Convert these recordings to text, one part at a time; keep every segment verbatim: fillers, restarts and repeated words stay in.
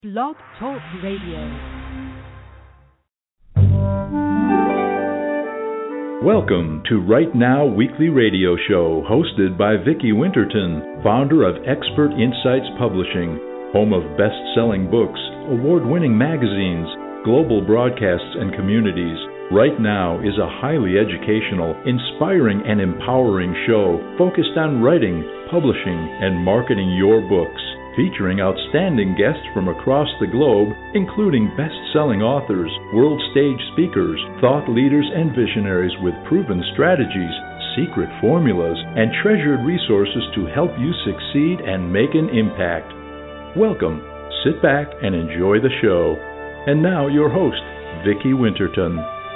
Blog Talk Radio. Welcome to Right Now Weekly Radio Show, hosted by Vicki Winterton, founder of Expert Insights Publishing, home of best-selling books, award-winning magazines, global broadcasts, and communities. Right Now is a highly educational, inspiring, and empowering show focused on writing, publishing, and marketing your books, featuring outstanding guests from across the globe, including best-selling authors, world stage speakers, thought leaders, and visionaries with proven strategies, secret formulas, and treasured resources to help you succeed and make an impact. Welcome, sit back, and enjoy the show. And now your host, Vicki Winterton.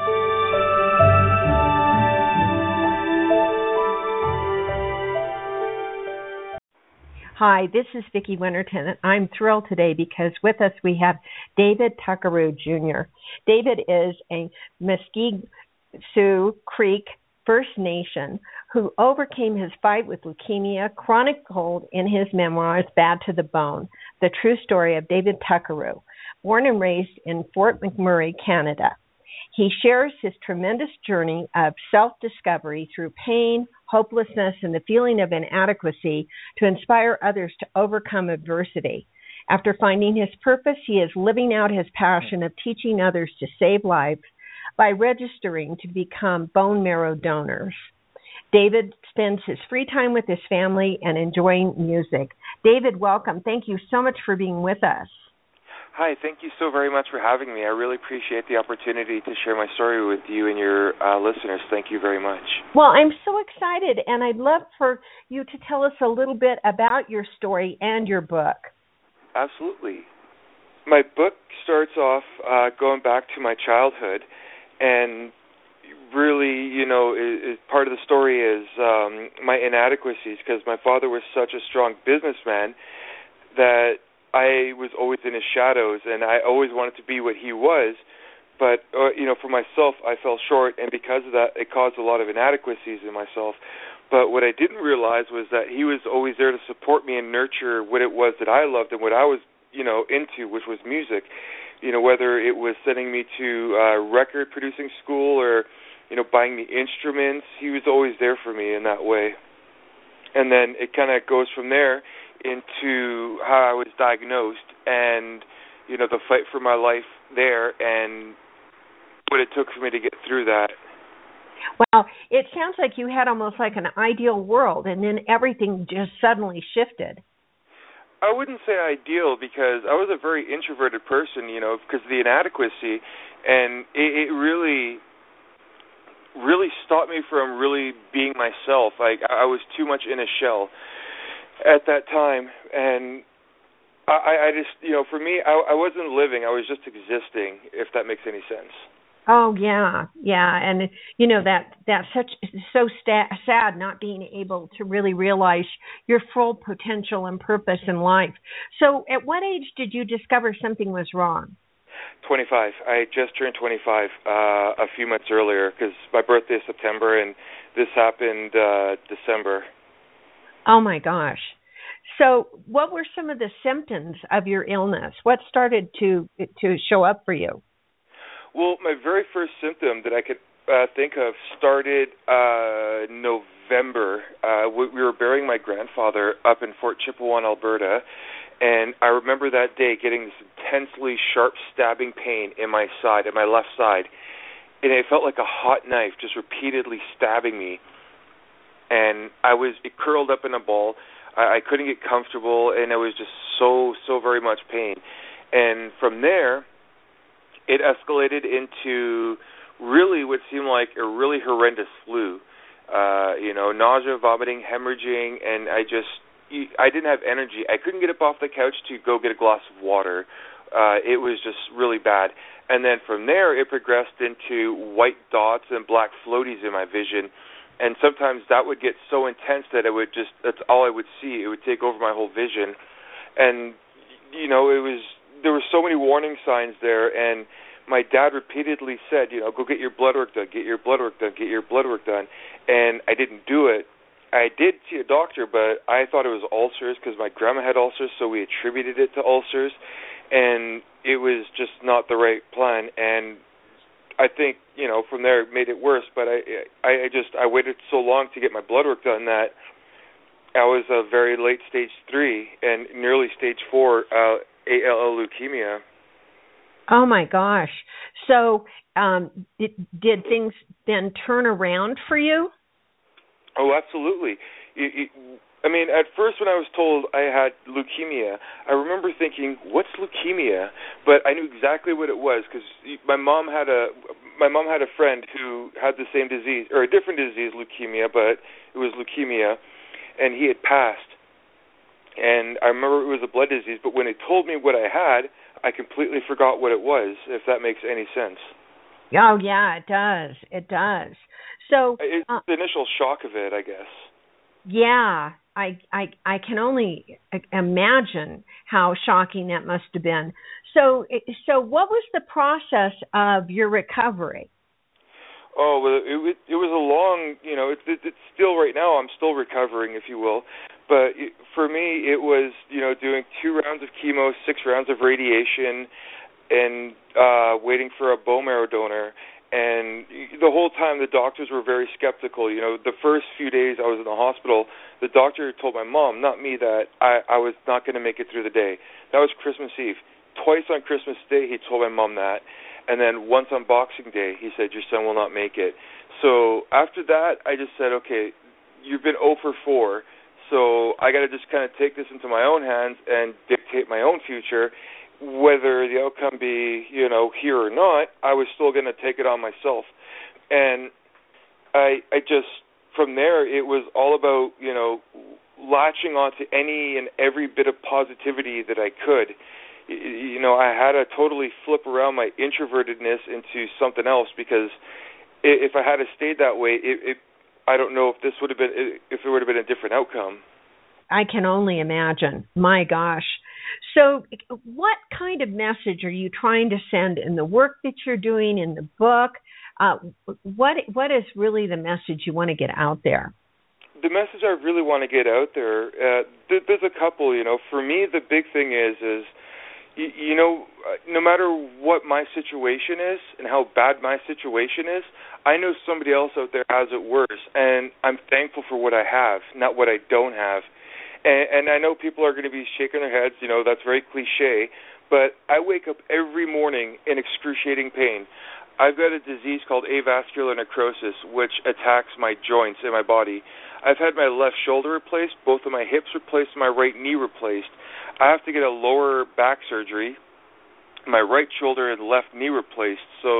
Hi, this is Vicki Winterton, and I'm thrilled today because with us we have David Tuckeroo, Junior David is a Mesquite Sioux Creek First Nation who overcame his fight with leukemia, chronicled in his memoirs, Bad to the Bone, the true story of David Tuckeroo, born and raised in Fort McMurray, Canada. He shares his tremendous journey of self-discovery through pain, hopelessness, and the feeling of inadequacy to inspire others to overcome adversity. After finding his purpose, he is living out his passion of teaching others to save lives by registering to become bone marrow donors. David spends his free time with his family and enjoying music. David, welcome. Thank you so much for being with us. Hi, thank you so very much for having me. I really appreciate the opportunity to share my story with you and your uh, listeners. Thank you very much. Well, I'm so excited, and I'd love for you to tell us a little bit about your story and your book. Absolutely. My book starts off uh, going back to my childhood, and really, you know, is, is part of the story is um, my inadequacies, because my father was such a strong businessman that I was always in his shadows, and I always wanted to be what he was. But, uh, you know, for myself, I fell short, and because of that, it caused a lot of inadequacies in myself. But what I didn't realize was that he was always there to support me and nurture what it was that I loved and what I was, you know, into, which was music. You know, whether it was sending me to uh, record producing school or, you know, buying me instruments, he was always there for me in that way. And then it kind of goes from there into how I was diagnosed and, you know, the fight for my life there and what it took for me to get through that. Well, it sounds like you had almost like an ideal world, and then everything just suddenly shifted. I wouldn't say ideal, because I was a very introverted person, you know, because of the inadequacy, and it, it really, really stopped me from really being myself. Like, I was too much in a shell at that time, and I, I just, you know, for me, I, I wasn't living, I was just existing, if that makes any sense. Oh, yeah, yeah, and, you know, that that's such, so sta- sad not being able to really realize your full potential and purpose in life. So at what age did you discover something was wrong? twenty-five. I just turned twenty-five uh, a few months earlier, because my birthday is September, and this happened uh, December. Oh, my gosh. So what were some of the symptoms of your illness? What started to to show up for you? Well, my very first symptom that I could uh, think of started uh, November. Uh, we, we were burying my grandfather up in Fort Chipewyan, Alberta, and I remember that day getting this intensely sharp stabbing pain in my side, in my left side, and it felt like a hot knife just repeatedly stabbing me. And I was it curled up in a ball. I, I couldn't get comfortable, and it was just so, so very much pain. And from there, it escalated into really what seemed like a really horrendous flu. Uh, you know, nausea, vomiting, hemorrhaging, and I just, I didn't have energy. I couldn't get up off the couch to go get a glass of water. Uh, it was just really bad. And then from there, it progressed into white dots and black floaties in my vision. And sometimes that would get so intense that it would just, that's all I would see. It would take over my whole vision. And, you know, it was, there were so many warning signs there. And my dad repeatedly said, you know, go get your blood work done, get your blood work done, get your blood work done. And I didn't do it. I did see a doctor, but I thought it was ulcers because my grandma had ulcers, so we attributed it to ulcers. and it was just not the right plan. And I think, you know, from there it made it worse. But I, I, I just I waited so long to get my blood work done that I was a very late stage three and nearly stage four uh, A L L leukemia. Oh my gosh! So um, did, did things then turn around for you? Oh, absolutely. It, it, I mean, at first when I was told I had leukemia, I remember thinking, "What's leukemia?" But I knew exactly what it was because my mom had a my mom had a friend who had the same disease or a different disease, leukemia, but it was leukemia, and he had passed. And I remember it was a blood disease, but when it told me what I had, I completely forgot what it was, if that makes any sense. Oh, yeah, it does. It does. So it's uh, the initial shock of it, I guess. Yeah, I, I, I can only imagine how shocking that must have been. So, so what was the process of your recovery? Oh, well, it, it was a long, you know, it's, it's still right now, I'm still recovering, if you will. But it, for me, it was, you know, doing two rounds of chemo, six rounds of radiation, and uh, waiting for a bone marrow donor. And the whole time, the doctors were very skeptical. You know, the first few days I was in the hospital, the doctor told my mom, not me, that I, I was not going to make it through the day. That was Christmas Eve. Twice on Christmas Day, he told my mom that. And then once on Boxing Day, he said, your son will not make it. So after that, I just said, okay, you've been zero for four, so I got to just kind of take this into my own hands and dictate my own future. Whether the outcome be, you know, here or not, I was still going to take it on myself. And I, I just, from there, it was all about, you know, latching onto any and every bit of positivity that I could. You know, I had to totally flip around my introvertedness into something else, because if I had stayed that way, it, it, I don't know if this would have been, if it would have been a different outcome. I can only imagine. My gosh. So what kind of message are you trying to send in the work that you're doing, in the book? Uh, what what is really the message you want to get out there? The message I really want to get out there, uh, th- there's a couple, you know. For me, the big thing is, is you, you know, no matter what my situation is and how bad my situation is, I know somebody else out there has it worse, and I'm thankful for what I have, not what I don't have. And, and I know people are going to be shaking their heads, you know, that's very cliche, but I wake up every morning in excruciating pain. I've got a disease called avascular necrosis, which attacks my joints in my body. I've had my left shoulder replaced, both of my hips replaced, my right knee replaced. I have to get a lower back surgery, my right shoulder and left knee replaced. So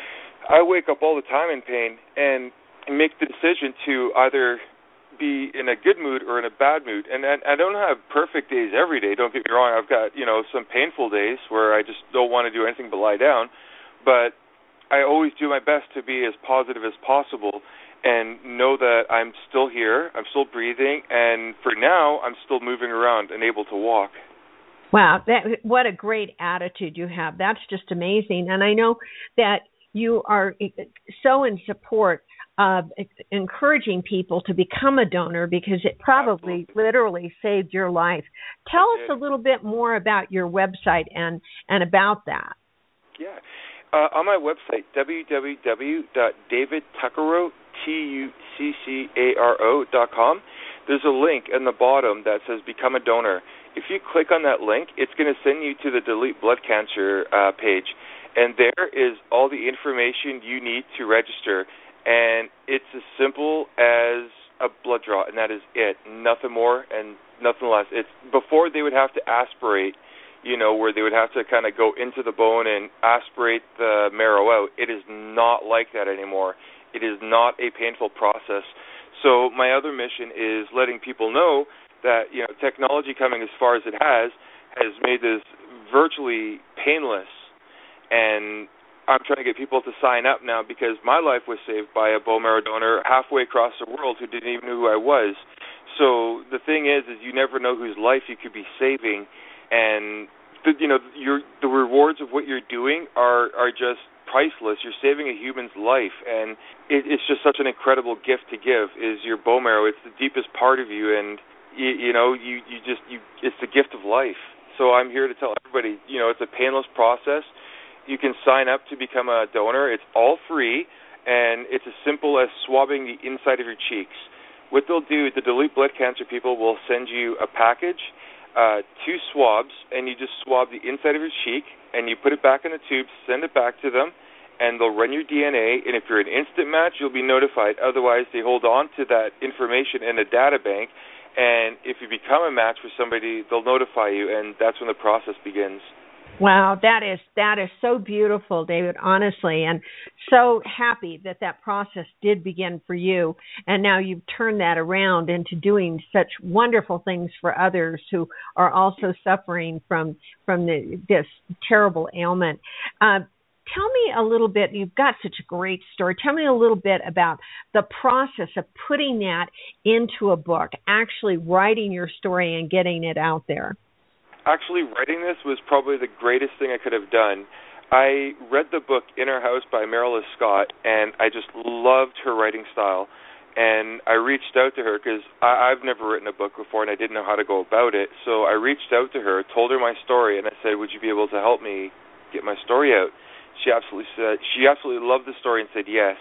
I wake up all the time in pain and make the decision to either be in a good mood or in a bad mood. And I, I don't have perfect days every day, don't get me wrong. I've got, you know, some painful days where I just don't want to do anything but lie down. But I always do my best to be as positive as possible and know that I'm still here, I'm still breathing, and for now, I'm still moving around and able to walk. Wow, that, what a great attitude you have. That's just amazing. And I know that you are so in support of encouraging people to become a donor, because it probably Absolutely. literally saved your life. Tell us a little bit more about your website and, and about that. Yeah. Uh, on my website, w w w dot david tuccaro, T U C C A R O dot com, there's a link in the bottom that says Become a Donor. If you click on that link, it's going to send you to the Delete Blood Cancer uh, page, and there is all the information you need to register. And it's as simple as a blood draw, and that is it. Nothing more and nothing less. It's before they would have to aspirate, you know, where they would have to kind of go into the bone and aspirate the marrow out. It is not like that anymore. It is not a painful process. So my other mission is letting people know that, you know, technology coming as far as it has has made this virtually painless. And I'm trying to get people to sign up now, because my life was saved by a bone marrow donor halfway across the world who didn't even know who I was. So the thing is, is you never know whose life you could be saving, and the, you know, your the rewards of what you're doing are are just priceless. You're saving a human's life, and it, it's just such an incredible gift to give. Is your bone marrow? It's the deepest part of you, and you, you know, you you just you it's the gift of life. So I'm here to tell everybody, you know, it's a painless process. You can sign up to become a donor. It's all free, and it's as simple as swabbing the inside of your cheeks. What they'll do, the Delete Blood Cancer people will send you a package, uh, two swabs, and you just swab the inside of your cheek, and you put it back in the tube, send it back to them, and they'll run your D N A, and if you're an instant match, you'll be notified. Otherwise, they hold on to that information in a data bank, and if you become a match for somebody, they'll notify you, and that's when the process begins. Wow, that is that is so beautiful, David, honestly, and so happy that that process did begin for you, and now you've turned that around into doing such wonderful things for others who are also suffering from from the, this terrible ailment. Uh, tell me a little bit, you've got such a great story, tell me a little bit about the process of putting that into a book, actually writing your story and getting it out there. Actually, writing this was probably the greatest thing I could have done. I read the book Inner House by Marilyn Scott, and I just loved her writing style. And I reached out to her because I've never written a book before, and I didn't know how to go about it. So I reached out to her, told her my story, and I said, would you be able to help me get my story out? She absolutely said, she absolutely loved the story and said yes.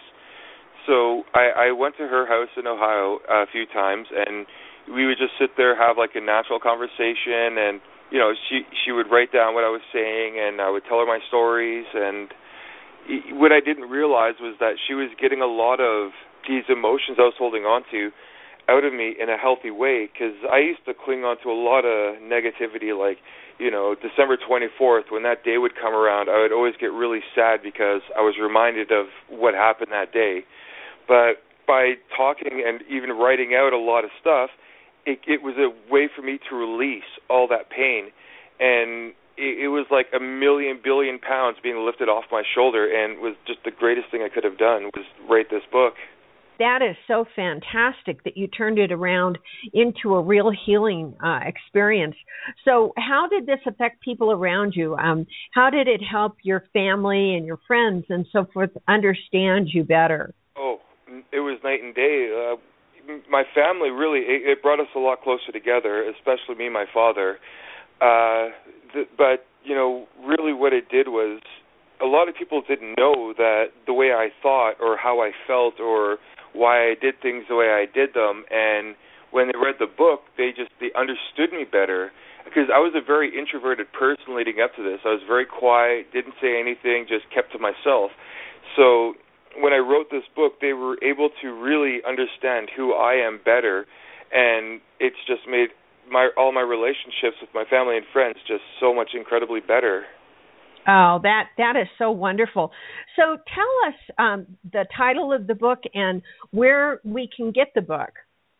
So I, I went to her house in Ohio a few times, and we would just sit there, have like a natural conversation, and you know, she she would write down what I was saying, and I would tell her my stories. And what I didn't realize was that she was getting a lot of these emotions I was holding on to out of me in a healthy way, because I used to cling on to a lot of negativity, like, you know, December twenty-fourth, when that day would come around, I would always get really sad because I was reminded of what happened that day. But by talking and even writing out a lot of stuff, It, it was a way for me to release all that pain, and it, it was like a million billion pounds being lifted off my shoulder, and it was just the greatest thing I could have done was write this book. That is so fantastic that you turned it around into a real healing uh, experience. So how did this affect people around you? Um, how did it help your family and your friends and so forth understand you better? Oh, it was night and day. Uh, My family really, it, it brought us a lot closer together, especially me and my father. Uh, th- but, you know, really what it did was a lot of people didn't know that the way I thought or how I felt or why I did things the way I did them. And when they read the book, they just, they understood me better. Because I was a very introverted person leading up to this. I was very quiet, didn't say anything, just kept to myself. So when I wrote this book, they were able to really understand who I am better, and it's just made my all my relationships with my family and friends just so much incredibly better. Oh, that that is so wonderful. So tell us um, the title of the book and where we can get the book.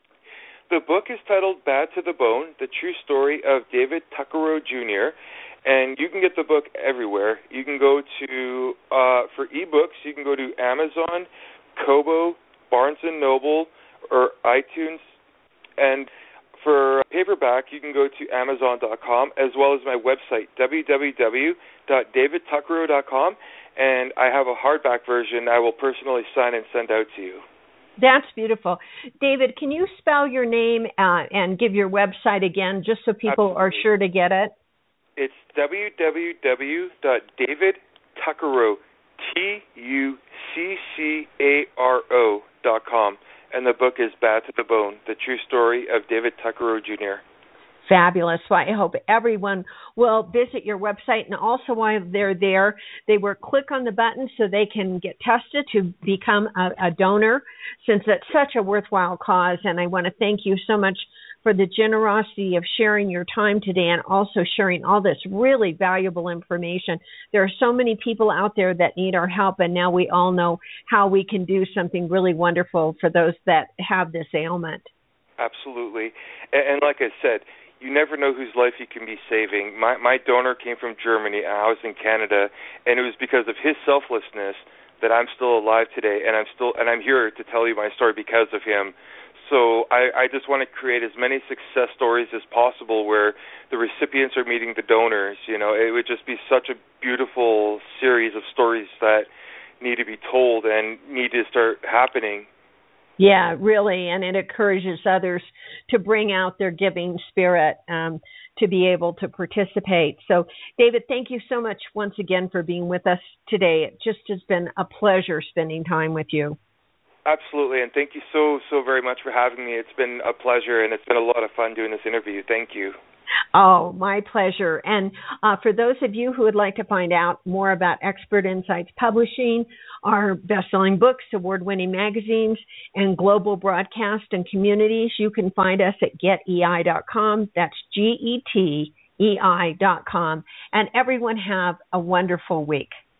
The book is titled Bad to the Bone, The True Story of David Tuckerow Junior, and you can get the book everywhere. You can go to, uh, for ebooks, you can go to Amazon, Kobo, Barnes and Noble, or iTunes. And for paperback, you can go to Amazon dot com, as well as my website, w w w dot david tuckerow dot com. And I have a hardback version I will personally sign and send out to you. That's beautiful. David, can you spell your name uh, and give your website again, just so people Absolutely. Are sure to get it? It's w w w dot david tuckerow, T U C C A R O dot com, and the book is Bad to the Bone, The True Story of David Tuckerow Junior Fabulous. Well, I hope everyone will visit your website, and also while they're there, they will click on the button so they can get tested to become a, a donor, since it's such a worthwhile cause. And I want to thank you so much for the generosity of sharing your time today and also sharing all this really valuable information. There are so many people out there that need our help, and now we all know how we can do something really wonderful for those that have this ailment. Absolutely. And, and like I said, you never know whose life you can be saving. My, my donor came from Germany, and I was in Canada, and it was because of his selflessness that I'm still alive today, and I'm still and I'm here to tell you my story because of him. So I, I just want to create as many success stories as possible where the recipients are meeting the donors. You know, it would just be such a beautiful series of stories that need to be told and need to start happening. Yeah, really, and it encourages others to bring out their giving spirit, um, to be able to participate. So, David, thank you so much once again for being with us today. It just has been a pleasure spending time with you. Absolutely, and thank you so, so very much for having me. It's been a pleasure, and it's been a lot of fun doing this interview. Thank you. Oh, my pleasure. And uh, for those of you who would like to find out more about Expert Insights Publishing, our best-selling books, award-winning magazines, and global broadcast and communities, you can find us at get e i dot com. That's G E T E I dot com. And everyone have a wonderful week.